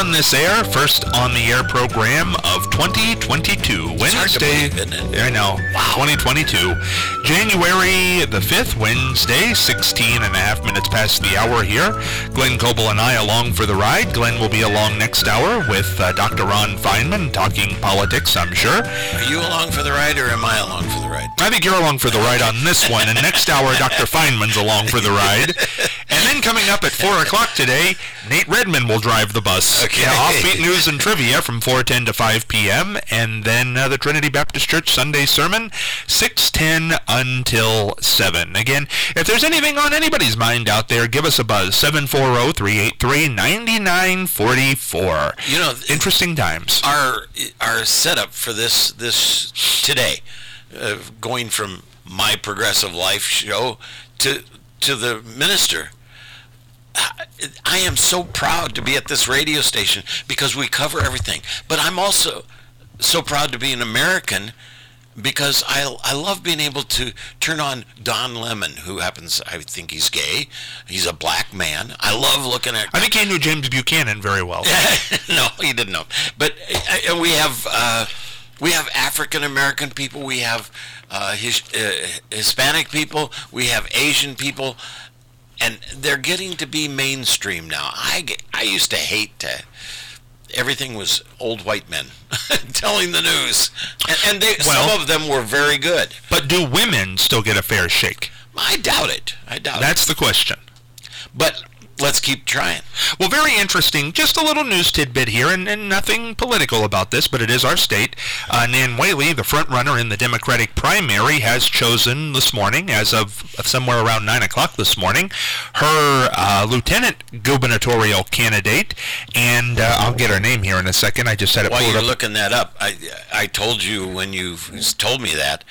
on this air, first on the air program of 2022, Wednesday. I know, wow. 2022, January the 5th, Wednesday, 16 and a half minutes past the hour here. Glenn Coble and I along for the ride. Glenn will be along next hour with Dr. Ron Feinman talking politics, I'm sure. Are you along for the ride or am I along for the ride? I think you're along for the ride on this one, and next hour Dr. Feinman's along for the ride. And then coming up at 4 o'clock today, Nate Redman will drive the bus. Okay. Offbeat news and trivia from 4:10 to 5 p.m. And then the Trinity Baptist Church Sunday sermon, 6:10 until 7. Again, if there's anything on anybody's mind out there, give us a buzz, 740-383-9944. You know, interesting times. Our setup for this today, going from my Progressive Life show to the minister. I am so proud to be at this radio station because we cover everything. But I'm also so proud to be an American because I love being able to turn on Don Lemon, who happens, I think he's gay. He's a black man. I love looking at... I think he knew James Buchanan very well. No, he didn't know. But we have African American people. We have Hispanic people. We have Asian people. And they're getting to be mainstream now. I used to hate everything was old white men telling the news. And some of them were very good. But do women still get a fair shake? I doubt it. That's the question. But let's keep trying. Well, very interesting. Just a little news tidbit here, and nothing political about this, but it is our state. Nan Whaley, the front runner in the Democratic primary, has chosen this morning, as of somewhere around 9 o'clock this morning, her lieutenant gubernatorial candidate, and I'll get her name here in a second. I just said it. While you're looking that up, I told you when you told me that,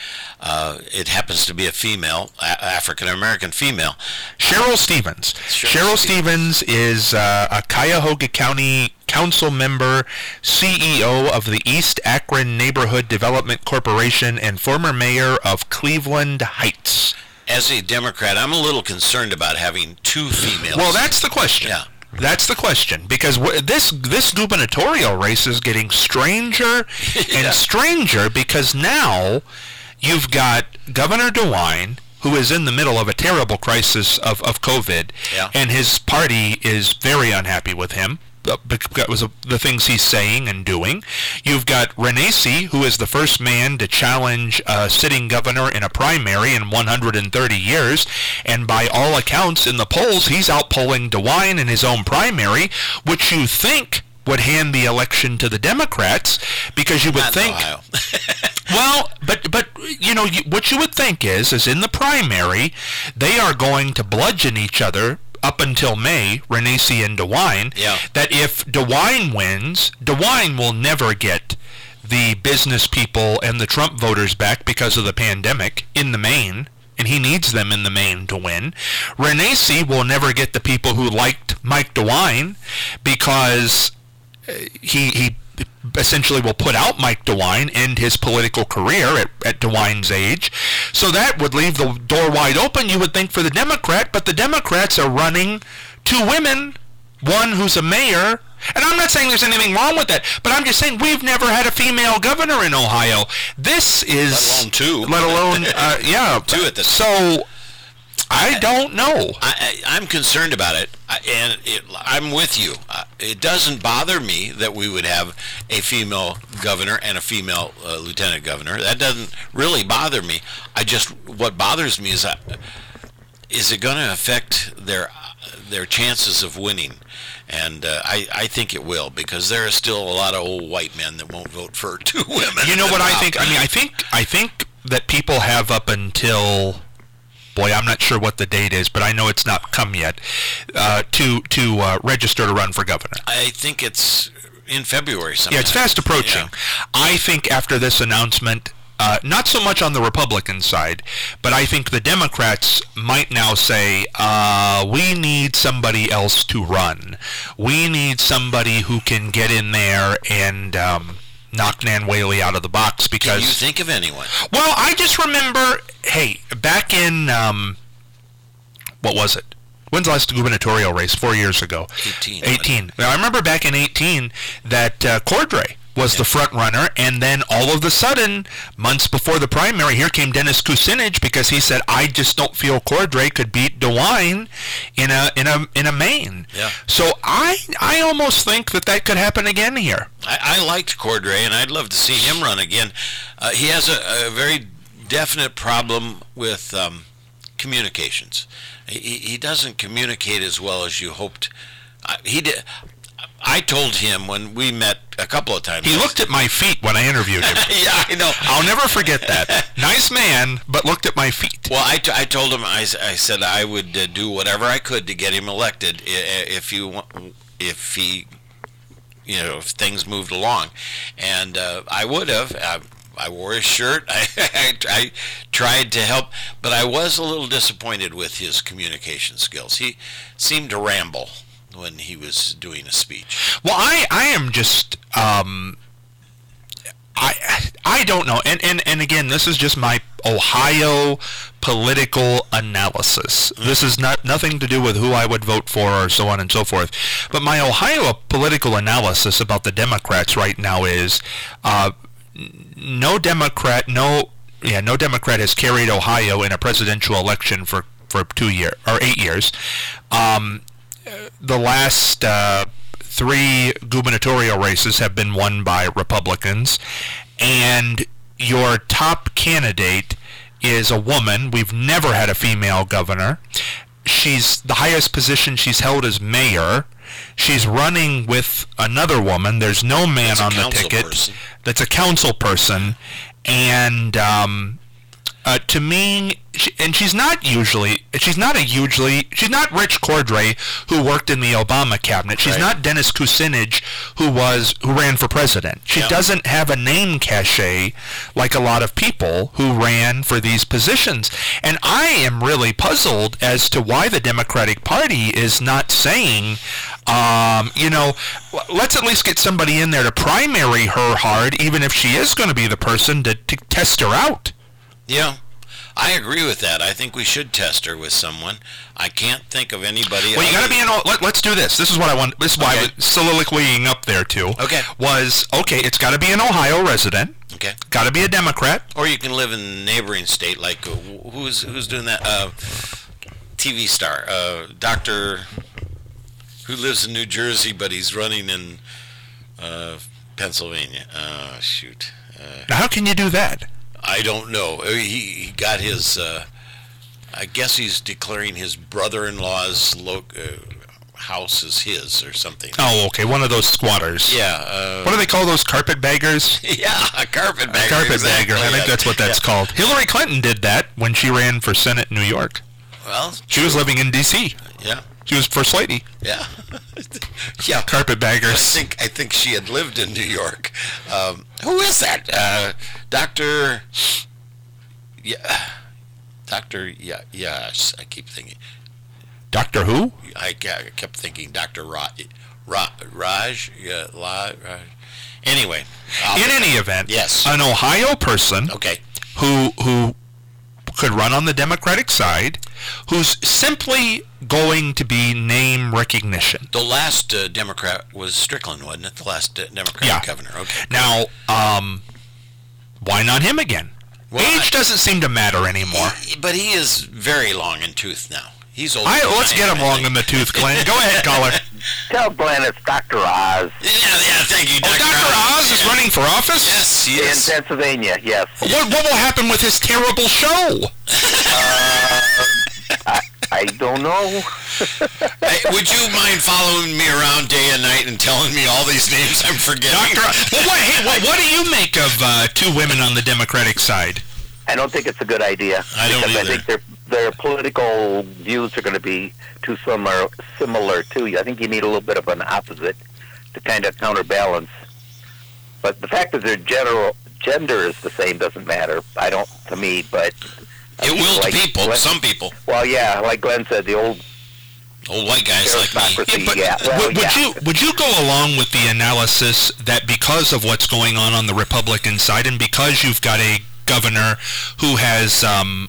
it happens to be a female, African-American female. Cheryl Stevens. Cheryl Stevens is a Cuyahoga County Council member, CEO of the East Akron Neighborhood Development Corporation, and former mayor of Cleveland Heights. As a Democrat, I'm a little concerned about having two females. Well, that's the question. Yeah. That's the question, because this gubernatorial race is getting stranger and stranger, because now you've got Governor DeWine, who is in the middle of a terrible crisis of COVID, and his party is very unhappy with him because of the things he's saying and doing. You've got Renacci, who is the first man to challenge a sitting governor in a primary in 130 years, and by all accounts in the polls, he's outpolling DeWine in his own primary, which you think would hand the election to the Democrats, because you would think... Well, but you know, what you would think is in the primary, they are going to bludgeon each other up until May, Renacci and DeWine, that if DeWine wins, DeWine will never get the business people and the Trump voters back because of the pandemic in the main, and he needs them in the main to win. Renacci will never get the people who liked Mike DeWine because he essentially will put out Mike DeWine, end his political career at DeWine's age. So that would leave the door wide open, you would think, for the Democrat, but the Democrats are running two women, one who's a mayor, and I'm not saying there's anything wrong with that, but I'm just saying we've never had a female governor in Ohio. This is... Let alone two. Two at this. So... I don't know. I'm concerned about it, and I'm with you. It doesn't bother me that we would have a female governor and a female lieutenant governor. That doesn't really bother me. What bothers me is it going to affect their chances of winning? And I think it will, because there are still a lot of old white men that won't vote for two women. You know what I think? I think that people have up until... Boy, I'm not sure what the date is, but I know it's not come yet, to register to run for governor. I think it's in February sometime. Yeah, it's fast approaching. Yeah. I think after this announcement, not so much on the Republican side, but I think the Democrats might now say, we need somebody else to run. We need somebody who can get in there and... knock Nan Whaley out of the box, because... Can you think of anyone? Well, I just remember, back in, what was it? When's the last gubernatorial race? 4 years ago. 18. Now, I remember back in 18 that Cordray was the front runner, and then all of a sudden, months before the primary, here came Dennis Kucinich because he said, "I just don't feel Cordray could beat DeWine in a Maine." Yeah. So I almost think that could happen again here. I liked Cordray, and I'd love to see him run again. He has a very definite problem with communications. He doesn't communicate as well as you hoped. He did. I told him when we met a couple of times. He looked at my feet when I interviewed him. Yeah, I know. I'll never forget that. Nice man, but looked at my feet. Well, I told him, I said I would do whatever I could to get him elected if things moved along, and I would have. I wore his shirt. I tried to help, but I was a little disappointed with his communication skills. He seemed to ramble when he was doing a speech. Well, I am just I don't know, and again, this is just my Ohio political analysis. This is nothing to do with who I would vote for or so on and so forth. But my Ohio political analysis about the Democrats right now is no Democrat has carried Ohio in a presidential election for 8 years. The last 3 gubernatorial races have been won by Republicans, and your top candidate is a woman. We've never had a female governor. She's the highest position she's held as mayor. She's running with another woman. There's no man on the ticket. That's a council person, and to me, she's not Rich Cordray, who worked in the Obama cabinet. She's not Dennis Kucinich, who ran for president. She doesn't have a name cachet like a lot of people who ran for these positions. And I am really puzzled as to why the Democratic Party is not saying, let's at least get somebody in there to primary her hard, even if she is going to be the person to test her out. Yeah, I agree with that. I think we should test her with someone. I can't think of anybody. Well, you got to be let's do this. This is what I want. This is why I was soliloquying up there too. Okay. It's got to be an Ohio resident. Okay. Got to be a Democrat. Or you can live in a neighboring state. Like who's doing that? TV star, Doctor, who lives in New Jersey, but he's running in Pennsylvania. Shoot. Now, how can you do that? I don't know. He got his, I guess he's declaring his brother-in-law's house is his or something. Oh, okay. One of those squatters. Yeah. What do they call those, carpetbaggers? Yeah, a carpetbagger. A carpetbagger. Exactly. I think that's what that's called. Hillary Clinton did that when she ran for Senate in New York. Well, she was living in D.C. Yeah. She was First Lady. Yeah. Yeah. Carpetbaggers. I think she had lived in New York. Who is that? Dr. Yes, I keep thinking. Doctor who? I kept thinking Dr. Raj. Anyway. In any event, yes. An Ohio person who could run on the Democratic side, who's simply going to be name recognition. The last Democrat was Strickland, wasn't it? The last Democratic governor. Okay. Now, why not him again? Well, age doesn't seem to matter anymore. But he is very long in tooth now. He's old. Let's get him long in the tooth, Glenn. Go ahead, caller. Tell Glenn it's Dr. Oz. Yeah, thank you, Dr. Dr. Oz is running for office? Yes, he is. In Pennsylvania, yes. What will happen with his terrible show? I don't know. Hey, would you mind following me around day and night and telling me all these names I'm forgetting? What do you make of 2 women on the Democratic side? I don't think it's a good idea. I don't either. I think their political views are going to be too similar to you. I think you need a little bit of an opposite to kind of counterbalance. But the fact that their gender is the same doesn't matter. To me, but it will to people. Some people. Well, yeah, like Glenn said, the old white guys like me. Would you go along with the analysis that because of what's going on the Republican side, and because you've got a governor who has,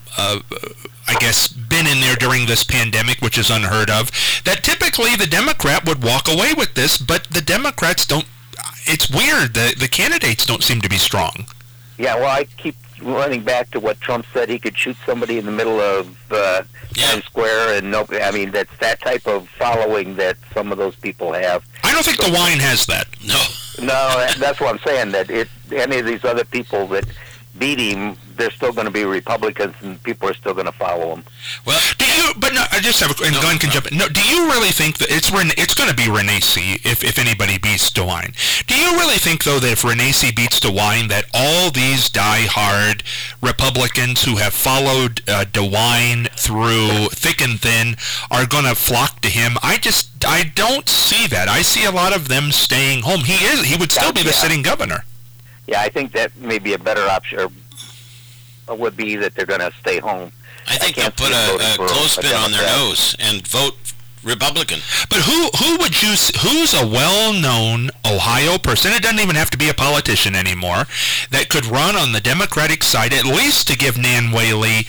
I guess, been in there during this pandemic, which is unheard of, that typically the Democrat would walk away with this, but the Democrats don't. It's weird. The candidates don't seem to be strong. Yeah, well, I keep running back to what Trump said. He could shoot somebody in the middle of Times Square, and nobody. I mean, that's that type of following that some of those people have. I don't think DeWine has that. No, that's what I'm saying. That any of these other people that beat him, they're still going to be Republicans, and people are still going to follow him. Well, do you? But no, I just have. And Glenn can jump in. No, do you really think that it's going to be Renacci if anybody beats DeWine? Do you really think though that if Renacci beats DeWine, that all these die-hard Republicans who have followed DeWine through thick and thin are going to flock to him? I don't see that. I see a lot of them staying home. He would still be the sitting governor. Yeah, I think that may be a better option. Or would be that they're going to stay home. I think they'll put a clothespin on their nose and vote Republican. But who would you? Who's a well-known Ohio person? It doesn't even have to be a politician anymore. That could run on the Democratic side, at least to give Nan Whaley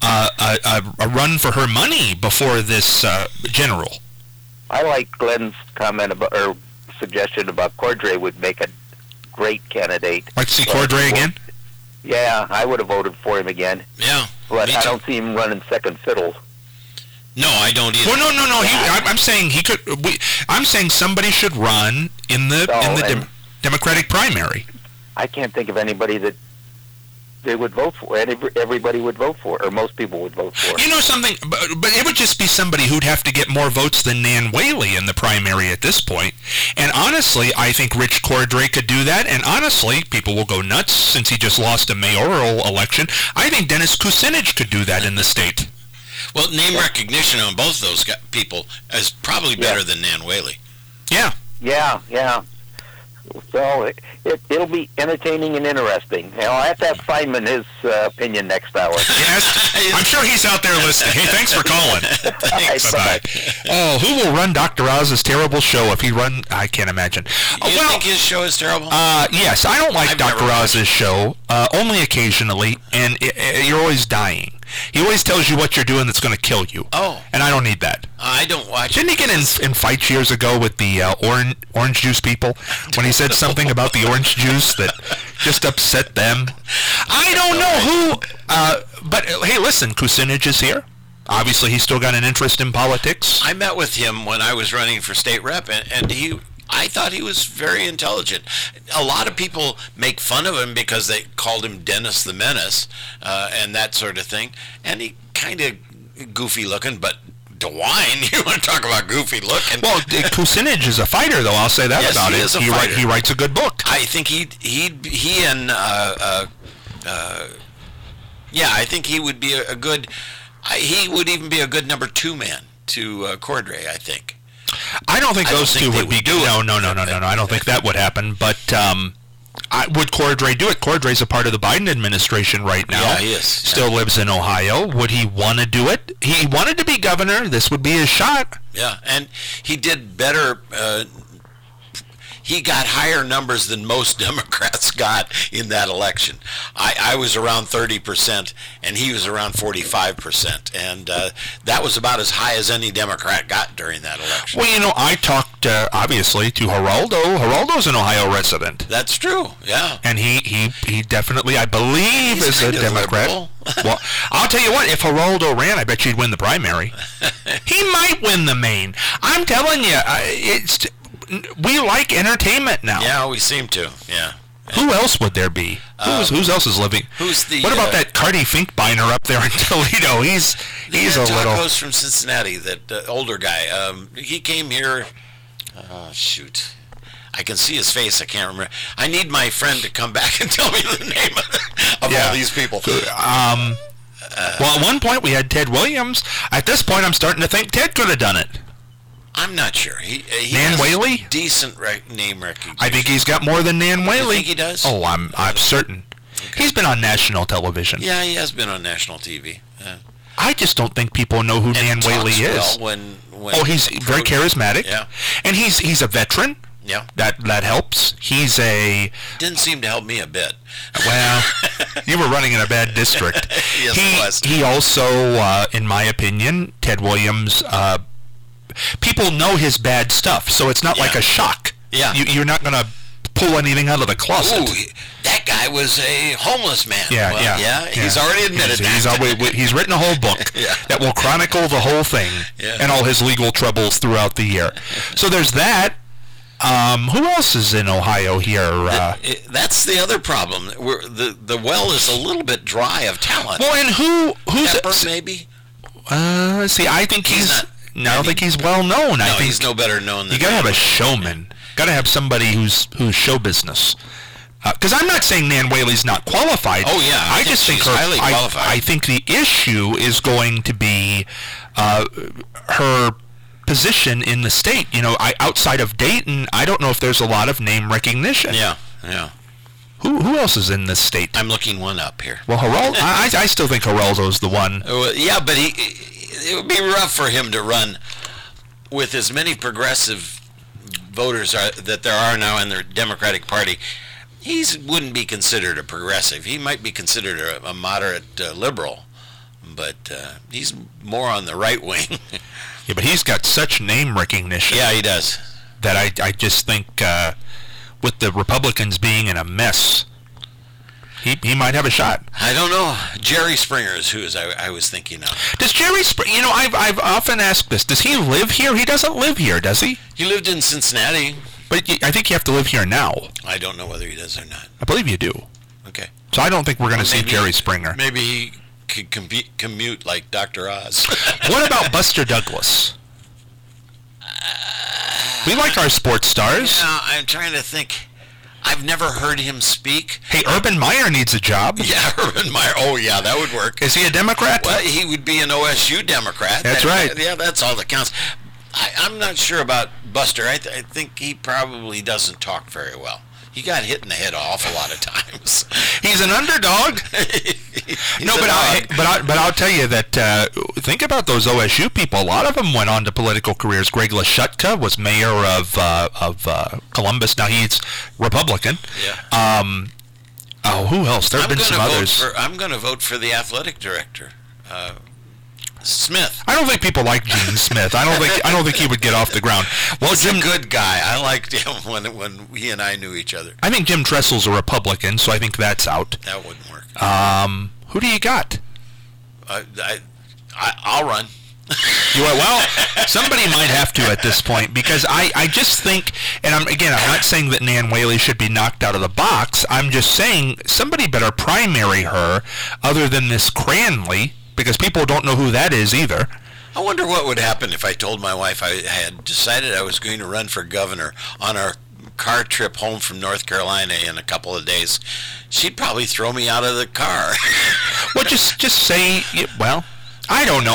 a run for her money before this general. I like Glenn's comment or suggestion about Cordray would make a great candidate. Like to see Cordray again? Yeah, I would have voted for him again. Yeah, but I don't see him running second fiddle. No, I don't either. Well, no. I'm saying he could. I'm saying somebody should run in the Democratic primary. I can't think of anybody that they would vote for. Everybody would vote for, or most people would vote for. You know something? But it would just be somebody who'd have to get more votes than Nan Whaley in the primary at this point. And honestly, I think Rich Cordray could do that. And honestly, people will go nuts since he just lost a mayoral election. I think Dennis Kucinich could do that in the state. Well, name recognition on both those people is probably better than Nan Whaley. Yeah. Yeah. So it'll be entertaining and interesting. I'll have to have Feynman his opinion next hour. Yes, I'm sure he's out there listening. Hey, thanks for calling. Thanks. Bye-bye. Oh, who will run Dr. Oz's terrible show if he run? I can't imagine. You think his show is terrible? Yes, I don't like Dr. Oz's show, only occasionally, and you're always dying. He always tells you what you're doing that's going to kill you. Oh. And I don't need that. I don't watch Didn't he get in fights years ago with the orange juice people when he said something about the orange juice that just upset them? I don't know who. But hey, listen, Kucinich is here. Obviously, he's still got an interest in politics. I met with him when I was running for state rep, and I thought he was very intelligent. A lot of people make fun of him because they called him Dennis the Menace and that sort of thing. And he kind of goofy looking, but DeWine, you want to talk about goofy looking? Well, Kucinich is a fighter, though. I'll say that about he him. Is a fighter. He writes a good book. I think I think he would be a good. He would even be a good number 2 man to Cordray, I think. I don't think those two would be good. No. I don't think that would happen. But would Cordray do it? Cordray's a part of the Biden administration right now. Yeah, he is. Still lives in Ohio. Would he want to do it? He wanted to be governor. This would be his shot. Yeah, and he did better. He got higher numbers than most Democrats got in that election. I was around 30%, and he was around 45%, and that was about as high as any Democrat got during that election. Well, I talked, obviously, to Geraldo. Geraldo's an Ohio resident. That's true, yeah. And he definitely, I believe, is a Democrat. Well, I'll tell you what, if Geraldo ran, I bet you'd win the primary. He might win the main. I'm telling you, we like entertainment now. Yeah, we seem to. Yeah. Who else would there be? Who else is living? What about that Cardi Finkbeiner up there in Toledo? He's a little. Tacos from Cincinnati. That older guy. He came here. Shoot, I can see his face. I can't remember. I need my friend to come back and tell me the name of all these people. Well, at one point we had Ted Williams. At this point, I'm starting to think Ted could have done it. I'm not sure. He Nan has Whaley? Decent name recognition. I think he's got more than Nan Whaley. You think he does? Oh, I'm certain. Okay. He's been on national television. Yeah, he has been on national TV. Yeah. I just don't think people know who Nan Whaley is. Well when he's very charismatic. Yeah. And he's a veteran. Yeah. That helps. He's a... Didn't seem to help me a bit. Well, you were running in a bad district. Yes, it was. He also, in my opinion, Ted Williams, people know his bad stuff, so it's not like a shock. Yeah. You're not going to pull anything out of the closet. Ooh, that guy was a homeless man. Yeah, well, he's already admitted that. He's written a whole book that will chronicle the whole thing and all his legal troubles throughout the year. So there's that. Who else is in Ohio here? That's the other problem. The well is a little bit dry of talent. Well, and who's Pepper, maybe? See, I think I don't think he's well known. I think he's no better known than you gotta have a showman. Gotta have somebody who's show business. Because I'm not saying Nan Whaley's not qualified. Oh yeah, I just think she's highly qualified. I think the issue is going to be her position in the state. Outside of Dayton, I don't know if there's a lot of name recognition. Yeah. Who else is in this state? I'm looking one up here. Well, Geraldo, I still think Geraldo's the one. Yeah, but it would be rough for him to run with as many progressive voters that there are now in the Democratic Party. He wouldn't be considered a progressive. He might be considered a moderate liberal, but he's more on the right wing. Yeah, but he's got such name recognition. Yeah, he does. That I just think with the Republicans being in a mess, he might have a shot. I don't know. Jerry Springer is who I was thinking of. Does Jerry Springer, I've often asked this, does he live here? He doesn't live here, does he? He lived in Cincinnati. But I think you have to live here now. I don't know whether he does or not. I believe you do. Okay. So I don't think we're going to see Jerry Springer. Maybe he could commute like Dr. Oz. What about Buster Douglas? We like our sports stars. Yeah, I'm trying to think. I've never heard him speak. Hey, Urban Meyer needs a job. Yeah, Urban Meyer. Oh, yeah, that would work. Is he a Democrat? Well, he would be an OSU Democrat. That's right. Yeah, that's all that counts. I'm not sure about Buster. I think he probably doesn't talk very well. He got hit in the head an awful lot of times. He's an underdog. But I'll tell you that think about those OSU people. A lot of them went on to political careers. Greg Lashutka was mayor of Columbus. Now he's Republican. Yeah. Who else? There have been some others. I'm going to vote for the athletic director, Smith. I don't think people like Gene Smith. I don't think he would get off the ground. Well, He's a good guy. I liked him when he and I knew each other. I think Jim Tressel's a Republican, so I think that's out. That wouldn't work. Who do you got? I'll run. Well, somebody might have to at this point, because I just think, and I'm not saying that Nan Whaley should be knocked out of the box. I'm just saying somebody better primary her other than this Cranley, because people don't know who that is either. I wonder what would happen if I told my wife I had decided I was going to run for governor on our car trip home from North Carolina in a couple of days. She'd probably throw me out of the car. Well, just say, well, I don't know.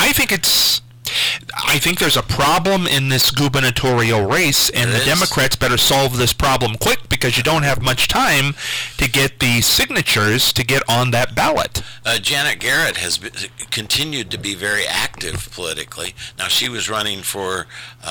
I think there's a problem in this gubernatorial race, and the Democrats better solve this problem quick, because you don't have much time to get the signatures to get on that ballot. Janet Garrett has continued to be very active politically. Now, she was running for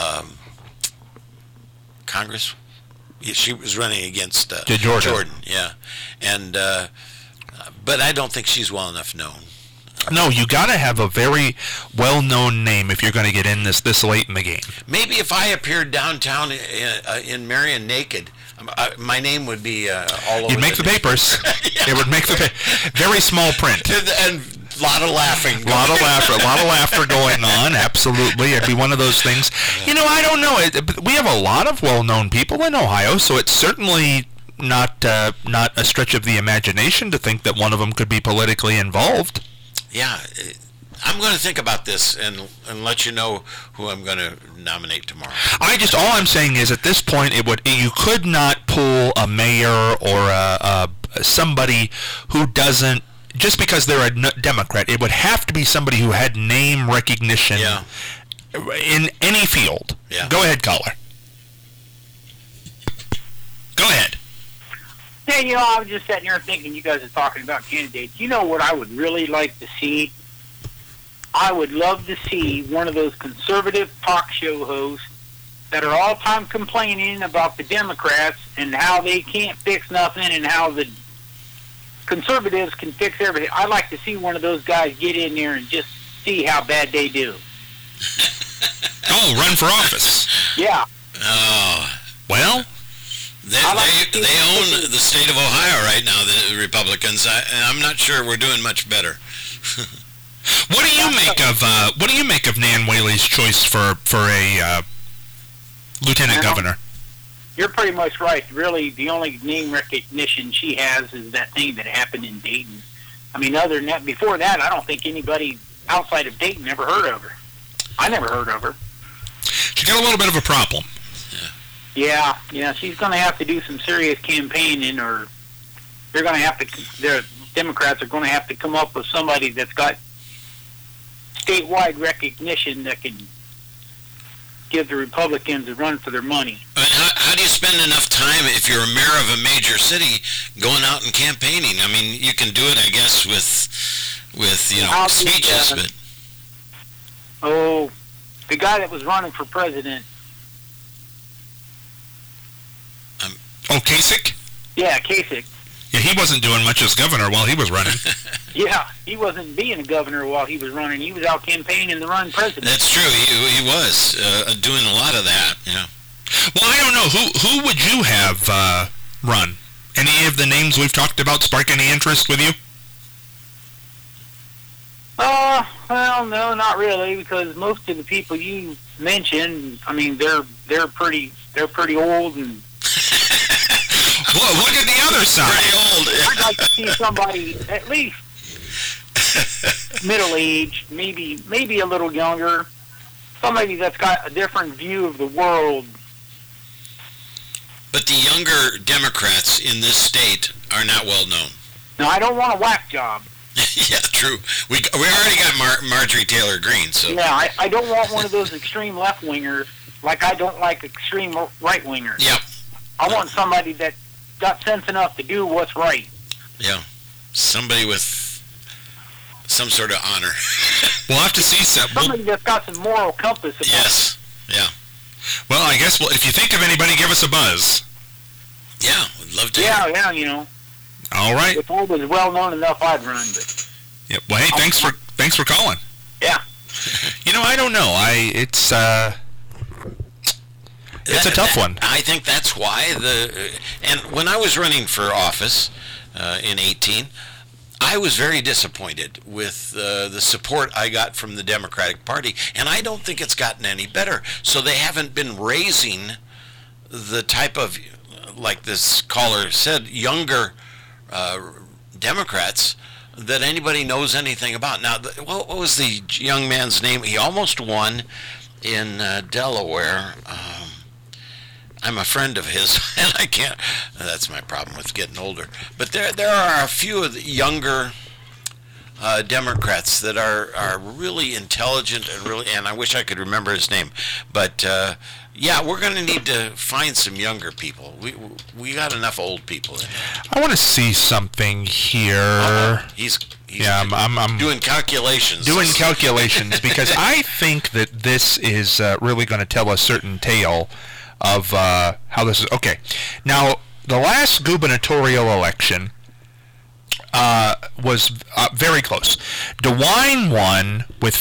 Congress. She was running against Jordan. Yeah, and but I don't think she's well enough known. No, you got to have a very well-known name if you're going to get in this late in the game. Maybe if I appeared downtown in Marion naked, my name would be all over. You'd make the papers. It would make the very small print. And a lot of laughing. A lot of laughter going on. Absolutely, it'd be one of those things. I don't know. We have a lot of well-known people in Ohio, so it's certainly not a stretch of the imagination to think that one of them could be politically involved. Yeah, I'm going to think about this and let you know who I'm going to nominate tomorrow. All I'm saying is, at this point, you could not pull a mayor or somebody who doesn't, just because they're a Democrat. It would have to be somebody who had name recognition in any field. Yeah. Go ahead, caller. Go ahead. Hey, I was just sitting here thinking, you guys are talking about candidates. You know what I would really like to see? I would love to see one of those conservative talk show hosts that are all time complaining about the Democrats and how they can't fix nothing and how the conservatives can fix everything. I'd like to see one of those guys get in there and just see how bad they do. Oh, run for office. Yeah. Oh. Well, they own the state of Ohio right now, the Republicans. I'm not sure we're doing much better. what do you make of Nan Whaley's choice for a lieutenant governor? You're pretty much right. Really, the only name recognition she has is that thing that happened in Dayton. I mean, other than that, before that, I don't think anybody outside of Dayton ever heard of her. I never heard of her. She got a little bit of a problem. Yeah, she's going to have to do some serious campaigning, or they're going to have to. The Democrats are going to have to come up with somebody that's got statewide recognition that can give the Republicans a run for their money. How do you spend enough time if you're a mayor of a major city going out and campaigning? I mean, you can do it, I guess, with speeches, but. Oh, the guy that was running for president. Oh, Kasich? Yeah, Kasich. Yeah, he wasn't doing much as governor while he was running. Yeah, he wasn't being a governor while he was running. He was out campaigning to run president. That's true. He was doing a lot of that. Yeah. Well, I don't know. Who would you have run? Any of the names we've talked about spark any interest with you? Well, no, not really, because most of the people you mentioned, I mean, they're pretty old and. Well, look at the other side. Pretty old. Yeah. I'd like to see somebody at least middle-aged, maybe a little younger, somebody that's got a different view of the world. But the younger Democrats in this state are not well known. No, I don't want a whack job. Yeah, true. We already got Marjorie Taylor Greene, so. Yeah, I don't want one of those extreme left-wingers, like I don't like extreme right-wingers. Yep. I want somebody that got sense enough to do what's right. Yeah. Somebody with some sort of honor. We'll have to see some. Somebody that's got some moral compass about Yes. Yeah. Well, I guess if you think of anybody, give us a buzz. Yeah, we'd love to. Yeah, All right. If I was well known enough, I'd run. But Yep. Well, hey, thanks for calling. yeah. I don't know. It's a tough one. I think that's why and when I was running for office in 18, I was very disappointed with the support I got from the Democratic Party, and I don't think it's gotten any better. So they haven't been raising the type of, like this caller said, younger Democrats that anybody knows anything about. Now, what was the young man's name? He almost won in Delaware. I'm a friend of his, and I can't. That's my problem with getting older. But there are a few of the younger Democrats that are really intelligent and I wish I could remember his name. But yeah, we're going to need to find some younger people. We got enough old people in there. I want to see something here. He's I'm doing calculations. Because I think that this is really going to tell a certain tale of how this is. Okay, now the last gubernatorial election was very close. DeWine won with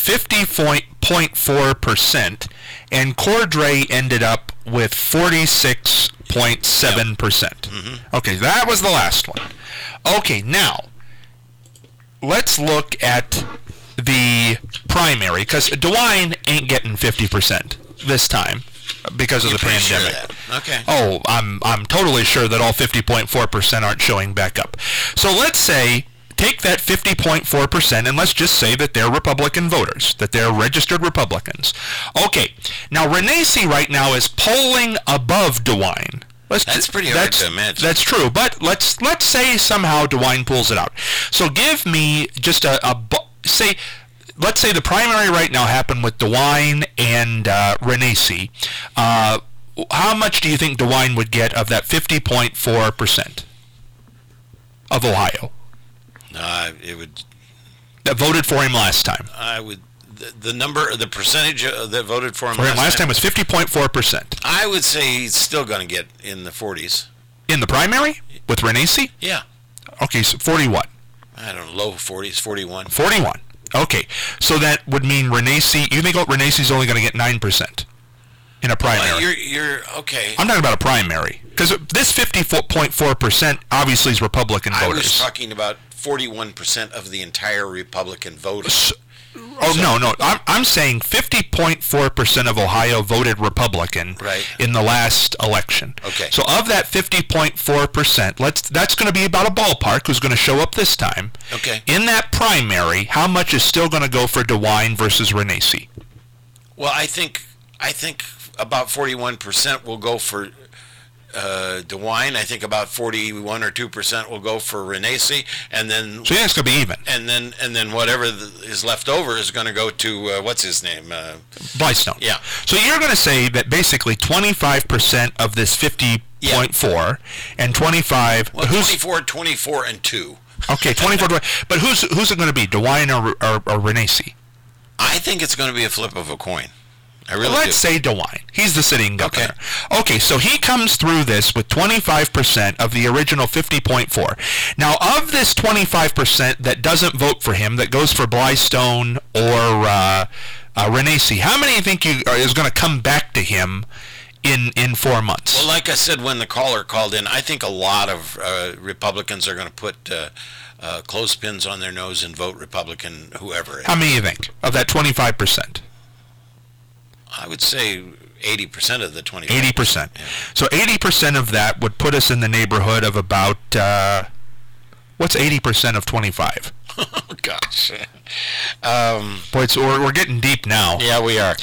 50.4%, and Cordray ended up with 46.7%. Mm-hmm. Okay, that was the last one. Okay, now let's look at the primary, because DeWine ain't getting 50% this time because of the pandemic. Sure okay. Oh, I'm totally sure that all 50.4% aren't showing back up. So let's say, take that 50.4% and let's just say that they're Republican voters, that they're registered Republicans. Okay, now Renacci right now is polling above DeWine. That's pretty hard to imagine. That's true, but let's say somehow DeWine pulls it out. So give me just let's say the primary right now happened with DeWine and Renacci. How much do you think DeWine would get of that 50.4% of Ohio? It would. That voted for him last time. the number, the percentage that voted for him last time was 50.4%. I would say he's still going to get in the 40s. In the primary with Renacci? Yeah. Okay, so 41. I don't know, low 40s, 41. 41. Okay, so that would mean Renacci. You think Renaci's only going to get 9% in a primary? You're okay. I'm talking about a primary because this 50.4% obviously is Republican voters. I was talking about 41% of the entire Republican voters. No. I'm saying 50.4% of Ohio voted Republican in the last election. Okay. So of that 50.4%, that's going to be about a ballpark who's going to show up this time. Okay. In that primary, how much is still going to go for DeWine versus Renacci? Well, I think about 41% will go for DeWine. I think about 41 or 2% will go for Renacci, and then so it's going to be even. And then whatever is left over is going to go to what's his name? Blystone. Yeah. So you're going to say that basically 25% of this 50.4 and 25. Well, 24, and 2. Okay, 24. But who's it going to be? DeWine or Renacci? I think it's going to be a flip of a coin. Let's say DeWine. He's the sitting governor. Okay, so he comes through this with 25% of the original 50.4. Now, of this 25% that doesn't vote for him, that goes for Blystone or Renacci, how many do you think is going to come back to him in 4 months? Well, like I said when the caller called in, I think a lot of Republicans are going to put clothespins on their nose and vote Republican, whoever. How many do you think of that 25%? I would say 80% of the 25%. 80%. Yeah. So 80% of that would put us in the neighborhood of about, what's 80% of 25? Oh, gosh. Boy, we're getting deep now. Yeah, we are.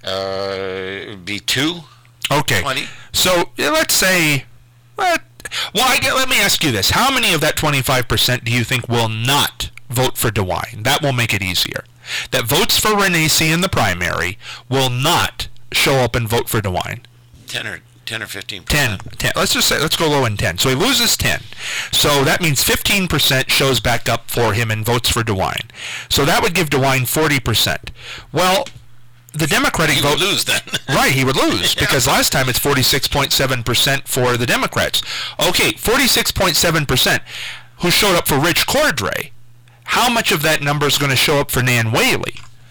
It would be 2? Okay. 20? So let's say, let me ask you this. How many of that 25% do you think will not vote for DeWine? That will make it easier. That votes for Renacci in the primary will not show up and vote for DeWine. 10 or 15%. 10. Let's go low in 10. So he loses 10. So that means 15% shows back up for him and votes for DeWine. So that would give DeWine 40%. Well, the Democratic vote... He would lose then. Right, he would lose, because last time it's 46.7% for the Democrats. Okay, 46.7%. Who showed up for Rich Cordray? How much of that number is going to show up for Nan Whaley?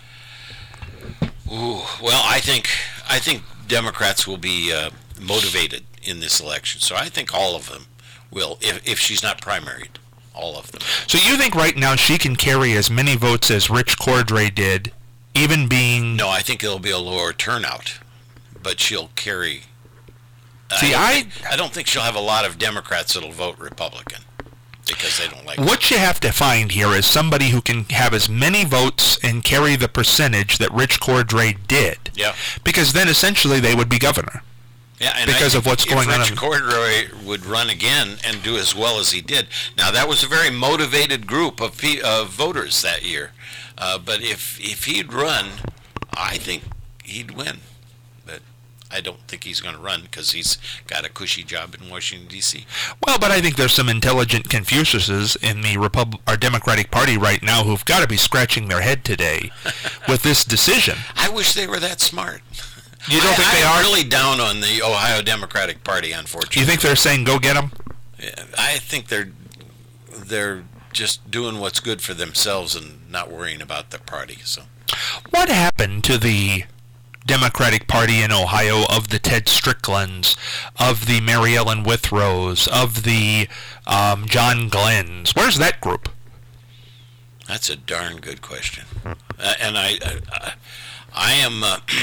Ooh, well, I think Democrats will be motivated in this election. So I think all of them will, if she's not primaried, all of them. So you think right now she can carry as many votes as Rich Cordray did, even being... No, I think it'll be a lower turnout, but she'll carry... I don't think she'll have a lot of Democrats that'll vote Republican, because they don't like what you have to find here is somebody who can have as many votes and carry the percentage that Rich Cordray did. Yeah. Because then essentially they would be governor. Yeah, and because of what's going on. If Rich Cordray would run again and do as well as he did. Now, that was a very motivated group of voters that year. But if he'd run, I think he'd win. But I don't think he's going to run because he's got a cushy job in Washington, D.C. Well, but I think there's some intelligent Confuciuses in the Democratic Party right now who've got to be scratching their head today with this decision. I wish they were that smart. You don't think they are? I'm really down on the Ohio Democratic Party, unfortunately. You think they're saying, go get them? Yeah, I think they're just doing what's good for themselves and not worrying about their party. So, what happened to the Democratic Party in Ohio of the Ted Stricklands, of the Mary Ellen Withrows, of the John Glenns? Where's that group? That's a darn good question. And I am...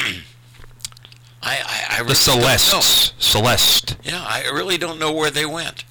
I really the Celeste. Yeah, I really don't know where they went.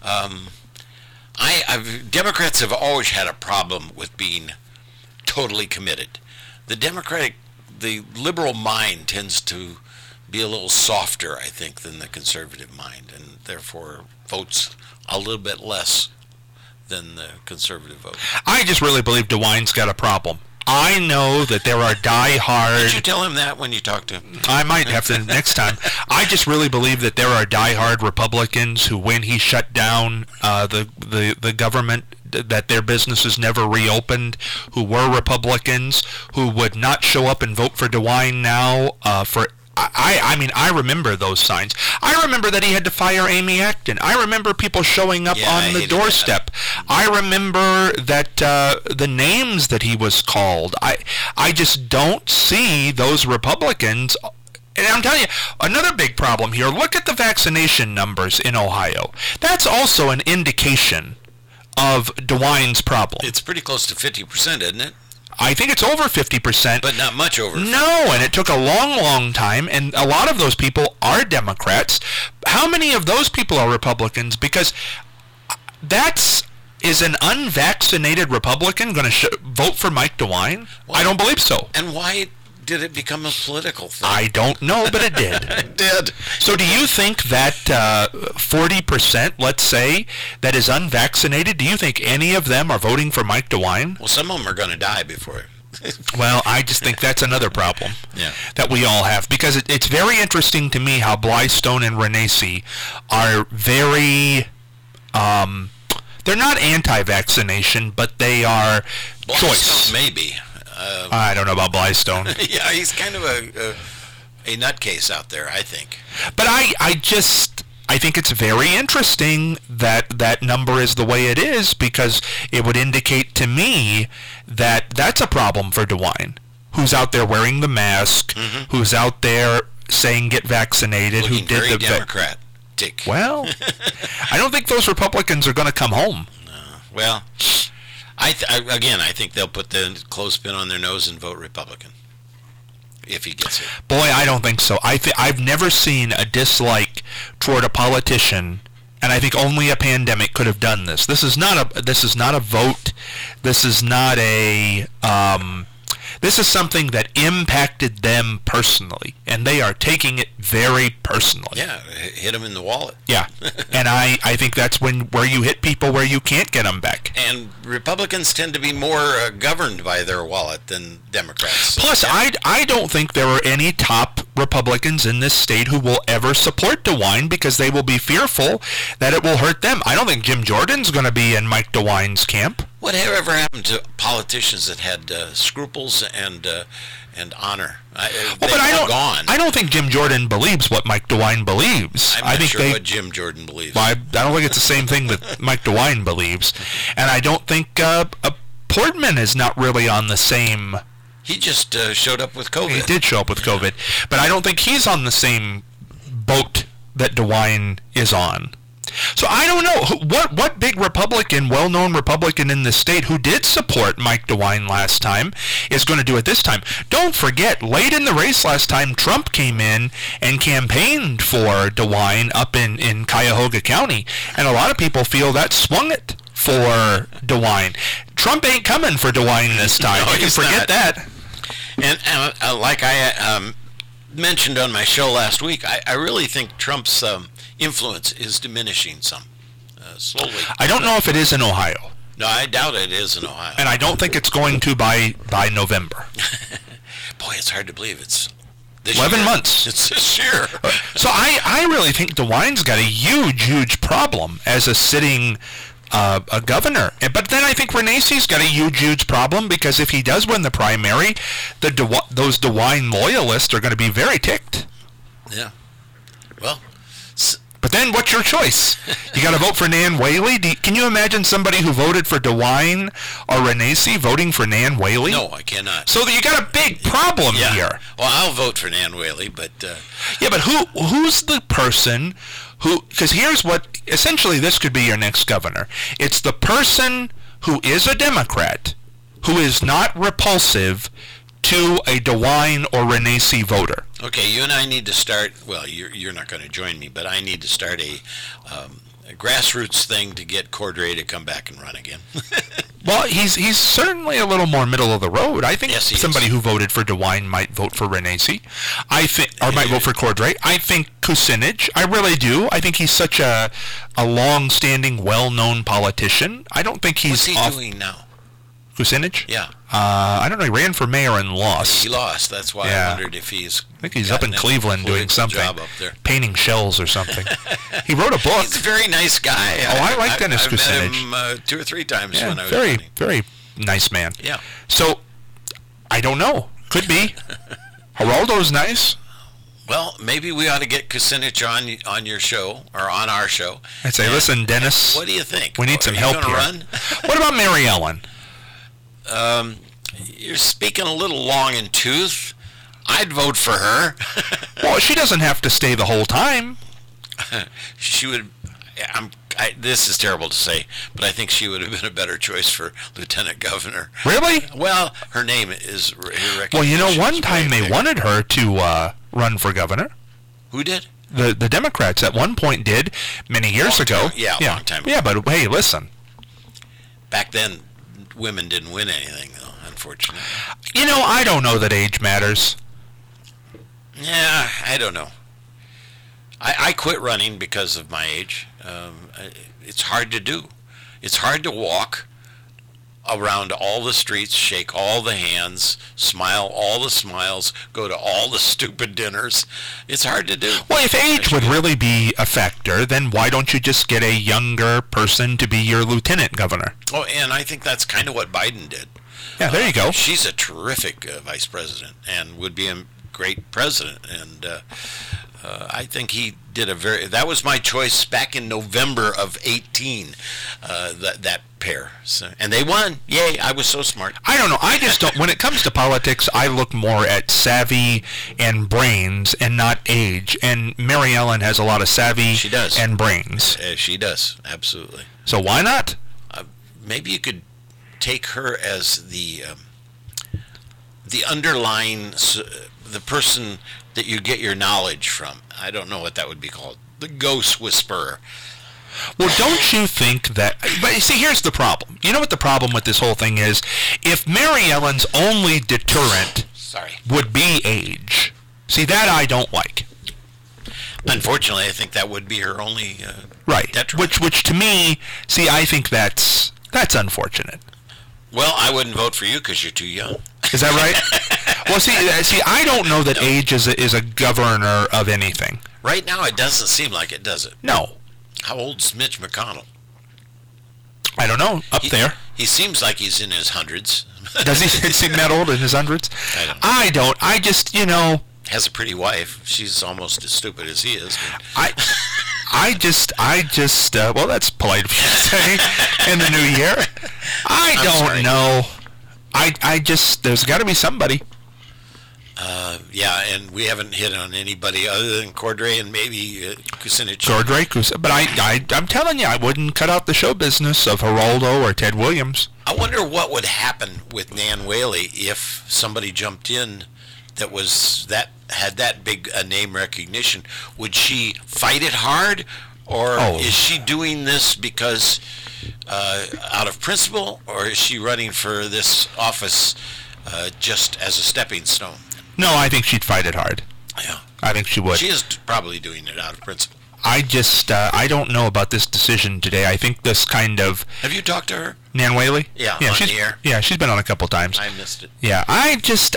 Democrats have always had a problem with being totally committed. The liberal mind tends to be a little softer, I think, than the conservative mind, and therefore votes a little bit less than the conservative vote. I just really believe DeWine's got a problem. I know that there are Did die-hard... you tell him that when you talked to him? I might have to next time. I just really believe that there are die-hard Republicans who, when he shut down the government, that their businesses never reopened, who were Republicans, who would not show up and vote for DeWine now for... I mean, I remember those signs. I remember that he had to fire Amy Acton. I remember people showing up on the doorstep. I remember that the names that he was called. I just don't see those Republicans. And I'm telling you, another big problem here, look at the vaccination numbers in Ohio. That's also an indication of DeWine's problem. It's pretty close to 50%, isn't it? I think it's over 50%. But not much over 50%. No, and it took a long, long time, and a lot of those people are Democrats. How many of those people are Republicans? Because is an unvaccinated Republican going to vote for Mike DeWine? Well, I don't believe so. And why did it become a political thing? I don't know, but it did. It did. So do you think that 40%, let's say, that is unvaccinated, do you think any of them are voting for Mike DeWine? Well, some of them are going to die before. Well, I just think that's another problem that we all have, because it's very interesting to me how Blystone and Renacci are very... they're not anti-vaccination, but they are choice. Blystone, maybe. I don't know about Blystone. Yeah, he's kind of a nutcase out there, I think. But I think it's very interesting that number is the way it is, because it would indicate to me that that's a problem for DeWine, who's out there wearing the mask, who's out there saying get vaccinated, looking who did very the Democratic. Well, I don't think those Republicans are going to come home. Well, I think they'll put the clothespin on their nose and vote Republican if he gets it. Boy, I don't think so. I've never seen a dislike toward a politician, and I think only a pandemic could have done this. This is not a vote. This is not a. This is something that impacted them personally, and they are taking it very personally. Yeah, hit them in the wallet. Yeah, and I think that's where you hit people where you can't get them back. And Republicans tend to be more governed by their wallet than Democrats. Plus, I don't think there are any top Republicans in this state who will ever support DeWine, because they will be fearful that it will hurt them. I don't think Jim Jordan's going to be in Mike DeWine's camp. Whatever happened to politicians that had scruples and honor? I don't think Jim Jordan believes what Mike DeWine believes. I'm not sure what Jim Jordan believes. I don't think it's the same thing that Mike DeWine believes, and I don't think Portman is not really on the same. He just showed up with COVID. He did show up with COVID, but I don't think he's on the same boat that DeWine is on. So I don't know what big Republican, well-known Republican in the state who did support Mike DeWine last time is going to do it this time. Don't forget, late in the race last time, Trump came in and campaigned for DeWine up in Cuyahoga County, and a lot of people feel that swung it for DeWine. Trump ain't coming for DeWine this time. No, you can forget that. And like I mentioned on my show last week, I really think Trump's influence is diminishing some, slowly. I don't know if it is in Ohio. No, I doubt it is in Ohio. And I don't think it's going to by November. Boy, it's hard to believe it's 11 months. It's this year. So I really think DeWine's got a huge problem as a sitting a governor. But then I think Renacci's got a huge problem, because if he does win the primary, those DeWine loyalists are going to be very ticked. Yeah. Well... But then what's your choice? You got to vote for Nan Whaley? Can you imagine somebody who voted for DeWine or Renacci voting for Nan Whaley? No, I cannot. So you got a big problem here. Well, I'll vote for Nan Whaley, but... Yeah, but who's the person who... Because here's what... Essentially, this could be your next governor. It's the person who is a Democrat, who is not repulsive to a DeWine or Renacci voter. Okay, you and I need to start, well, you're not going to join me, but I need to start a grassroots thing to get Cordray to come back and run again. Well, he's certainly a little more middle of the road. I think somebody who voted for DeWine might vote for Renacci. Might vote for Cordray. I think Kucinich. I really do. I think he's such a long-standing, well-known politician. I don't think he's... What's he doing now? Kucinich? Yeah. I don't know. He ran for mayor and lost. He lost. That's why Yeah. I wondered if he's. I think he's up in Cleveland doing something, job up there. painting shells or something. He wrote a book. He's a very nice guy. I like Dennis I've met Kucinich. him 2 or 3 times Yeah, when I was very, running. very nice man. Yeah. So, I don't know. Could be. Geraldo's nice. Well, maybe we ought to get Kucinich on your show or on our show. I'd say, listen, Dennis. What do you think? We need some Are you help gonna here. Run? What about Mary Ellen? You're speaking a little long in tooth. I'd vote for her. Well, she doesn't have to stay the whole time. She would. This is terrible to say, but I think she would have been a better choice for lieutenant governor. Really? Well, her name is. Well, you know, one time they wanted her to run for governor. Who did? The Democrats at one point did many years Long ago. time. Yeah, long time ago. Yeah, but hey, listen. Back then, women didn't win anything, though, unfortunately. You know, I don't know that age matters. Yeah, I don't know. I quit running because of my age. It's hard to do. It's hard to walk around all the streets, shake all the hands, smile all the smiles, go to all the stupid dinners. It's hard to do. Well, if age would really be a factor, then why don't you just get a younger person to be your lieutenant governor? Oh, and I think that's kind of what Biden did. Yeah, there you go. She's a terrific vice president and would be a great president. And I think he did that was my choice back in November of 18, that pair. So, and they won. Yay, I was so smart. I don't know. I just don't. When it comes to politics, I look more at savvy and brains and not age. And Mary Ellen has a lot of savvy She does. and brains. She does, absolutely. So why not? Maybe you could take her as the underlying, the person that you get your knowledge from. I don't know what that would be called. The ghost whisperer. Well, don't you think that... But see, here's the problem. You know what the problem with this whole thing is? If Mary Ellen's only deterrent would be age, see, that I don't like. Unfortunately, I think that would be her only Right. detriment. Which to me, see, I think that's unfortunate. Well, I wouldn't vote for you because you're too young. Is that right? Well, see, I don't know that age is a governor of anything. Right now, it doesn't seem like it, does it? No. How old's Mitch McConnell? I don't know. Up there. He seems like he's in his hundreds. Does he seem that old in his hundreds? I don't know. I just, you know... Has a pretty wife. She's almost as stupid as he is. I just, well, that's polite of you to say in the new year. I don't know. I just, there's got to be somebody. Yeah, and we haven't hit on anybody other than Cordray and maybe Kucinich. Cordray, but I'm telling you, I wouldn't cut out the show business of Geraldo or Ted Williams. I wonder what would happen with Nan Whaley if somebody jumped in that had that big a name recognition. Would she fight it hard, or is she doing this because out of principle, or is she running for this office just as a stepping stone? No, I think she'd fight it hard. Yeah, I think she would. She is probably doing it out of principle. I just, I don't know about this decision today. I think this kind of... Have you talked to her? Nan Whaley? Yeah, on the air. Yeah, she's been on a couple times. I missed it. Yeah, I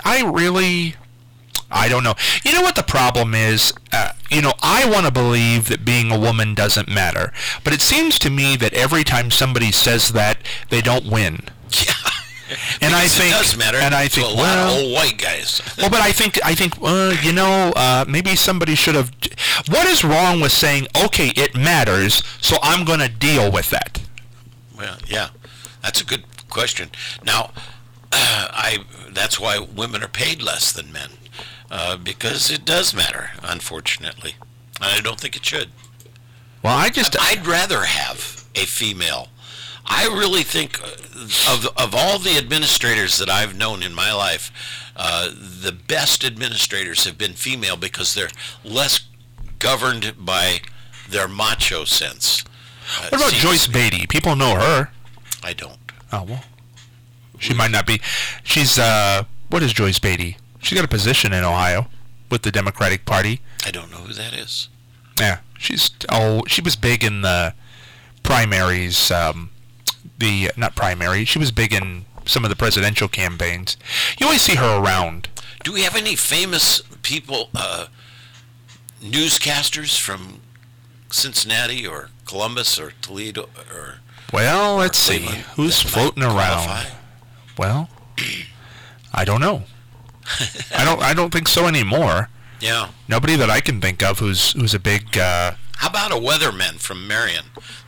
don't know. You know what the problem is? I want to believe that being a woman doesn't matter. But it seems to me that every time somebody says that, they don't win. Yeah. And I think it does matter. And I think, to a lot of old white guys. Well, but I think, maybe somebody should have... What is wrong with saying, okay, it matters, so I'm going to deal with that? Well, yeah, that's a good question. Now, that's why women are paid less than men, because it does matter, unfortunately. And I don't think it should. Well, I'd rather have a female. I really think of all the administrators that I've known in my life, the best administrators have been female because they're less governed by their macho sense. What about Joyce Beatty? People know her. I don't. Oh, well. She might not be. She's, what is Joyce Beatty? She's got a position in Ohio with the Democratic Party. I don't know who that is. Yeah. She was big in the primaries, not primary. She was big in some of the presidential campaigns. You always see her around. Do we have any famous people, newscasters from Cincinnati or Columbus or Toledo or? Well, let's see. Cleveland Who's that floating might around? qualify? Well, I don't know. I don't think so anymore. Yeah. Nobody that I can think of who's a big. How about a weatherman from Marion?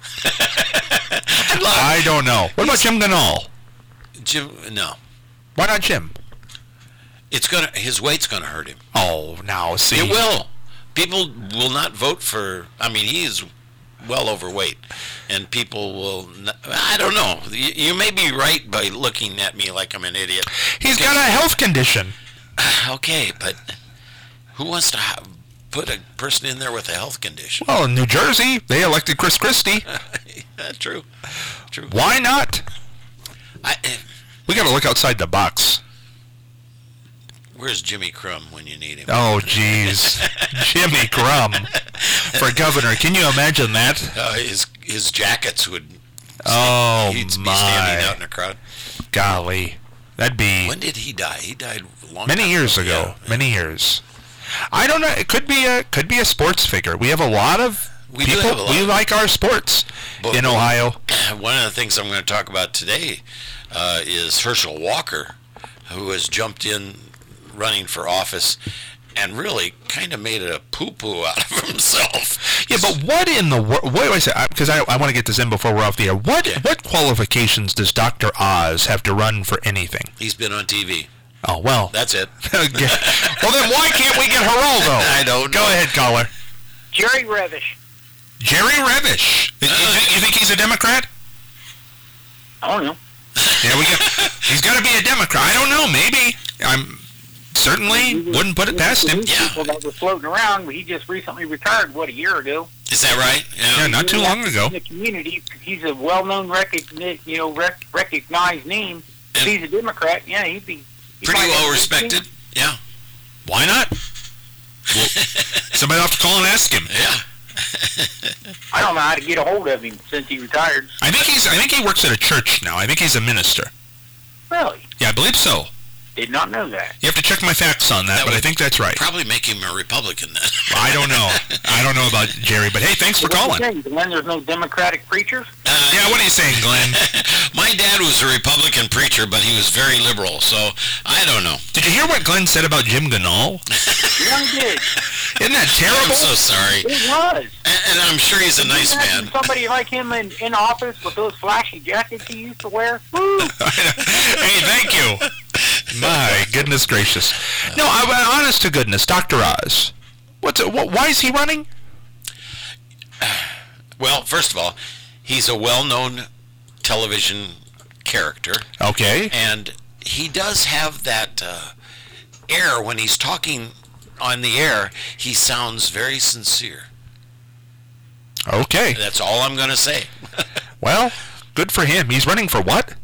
I don't know. What about Jim Ganal? Jim? No. Why not Jim? His weight's gonna hurt him. Oh, now see. It will. People will not vote for. I mean, he is well overweight, and people will. I don't know. You may be right by looking at me like I'm an idiot. He's got a health condition. Okay, but who wants to put a person in there with a health condition? Well, in New Jersey, they elected Chris Christie. True. Why not? We got to look outside the box. Where's Jimmy Crum when you need him? Oh, jeez. Jimmy Crum for governor. Can you imagine that? His jackets would. Oh, he'd be my. standing out in the crowd. Golly. That'd be... When did he die? He died long many time years ago. Yeah. Many years. I don't know. It could be a sports figure. We have a lot of We people. do have a lot. We like our sports But in Ohio. One of the things I'm going to talk about today is Herschel Walker, who has jumped in running for office and really kind of made a poo-poo out of himself. Yeah, but what in the world? Wait a second, because I want to get this in before we're off the air. What qualifications does Dr. Oz have to run for anything? He's been on TV. Oh, well. That's it. Well, then why can't we get Geraldo? I don't know. Go ahead, caller. Jerry Revish. Jerry Revish. You think he's a Democrat? I don't know. Yeah, he's got to be a Democrat. I don't know. Maybe. I'm certainly wouldn't put it past him. Yeah. People that were floating around. He just recently retired. A year ago? Is that right? Yeah, not too long ago. In the community, he's a well-known, recognized name. If he's a Democrat, yeah, he'd be Pretty well respected. Yeah. Why not? Somebody will have to call and ask him. Yeah. I don't know how to get a hold of him since he retired. I think he works at a church now. I think he's a minister. Really? Yeah, I believe so. Did not know that. You have to check my facts on that, but I think that's right. Probably make him a Republican then. I don't know. I don't know about Jerry, but hey, thanks for calling. Glenn, there's no Democratic preachers? Yeah, what are you saying, Glenn? My dad was a Republican preacher, but he was very liberal, so I don't know. Did you hear what Glenn said about Jim Ganal? Yeah, he did. Isn't that I'm terrible? so sorry. It was. And I'm sure he's a nice man. Somebody like him in office with those flashy jackets he used to wear. Woo! Hey, thank you. My goodness gracious. No, honest to goodness, Dr. Oz. Why is he running? Well, first of all, he's a well-known television character. Okay. And he does have that air when he's talking on the air. He sounds very sincere. Okay. That's all I'm going to say. Well, good for him. He's running for what?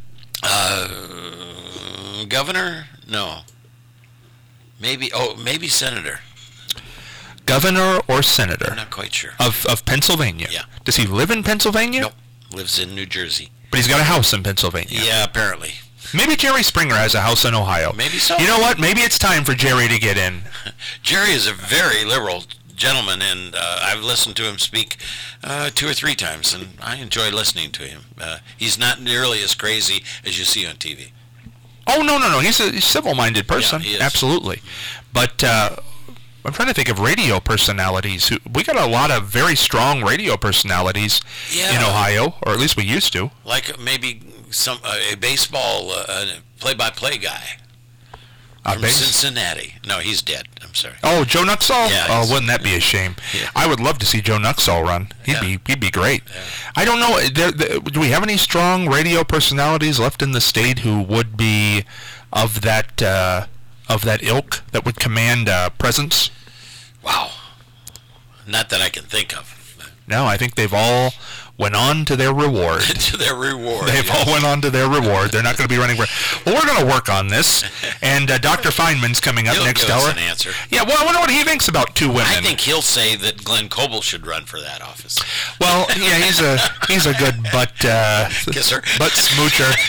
Governor? No. Maybe senator. Governor or senator? I'm not quite sure. Of Pennsylvania? Yeah. Does he live in Pennsylvania? Nope. Lives in New Jersey. But he's got a house in Pennsylvania. Yeah, apparently. Maybe Jerry Springer has a house in Ohio. Maybe so. You know what? Maybe it's time for Jerry to get in. Jerry is a very liberal gentleman, and I've listened to him speak 2 or 3 times, and I enjoy listening to him. He's not nearly as crazy as you see on TV. Oh, no. He's a civil-minded person. Yeah, he is. Absolutely. But I'm trying to think of radio personalities. We got a lot of very strong radio personalities in Ohio, or at least we used to. Like maybe a baseball play-by-play guy from Cincinnati. No, he's dead. I'm sorry. Oh, Joe Nuxall? Yeah, oh, wouldn't that be a shame? Yeah. I would love to see Joe Nuxall run. He'd be great. Yeah. I don't know. Do we have any strong radio personalities left in the state who would be of that ilk that would command presence? Wow. Not that I can think of. No, I think they've all went on to their reward. To their reward. They've all went on to their reward. They're not going to be running for... Well, we're going to work on this. And Dr. Feynman's coming up next give hour. us an answer. Yeah, well, I wonder what he thinks about 2 women. I think he'll say that Glenn Coble should run for that office. Well, yeah, he's a good butt Kisser. butt smoocher.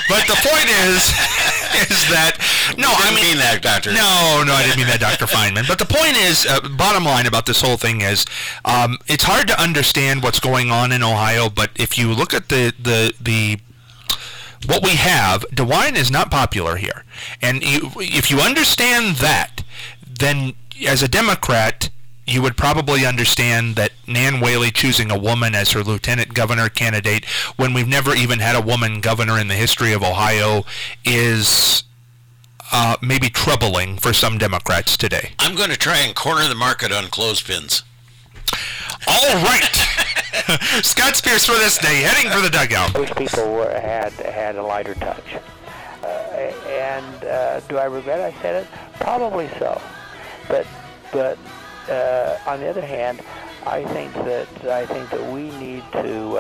But the point is that I mean that, Doctor. No, I didn't mean that, Dr. Feynman. But the point is, bottom line about this whole thing is, it's hard to understand what's going on in Ohio. But if you look at the what we have, DeWine is not popular here, and if you understand that, then as a Democrat, you would probably understand that Nan Whaley choosing a woman as her lieutenant governor candidate when we've never even had a woman governor in the history of Ohio is maybe troubling for some Democrats today. I'm going to try and corner the market on clothespins. All right. Scott Spears with us today, heading for the dugout. Those people had a lighter touch. And do I regret I said it? Probably so. But on the other hand, I think that we need to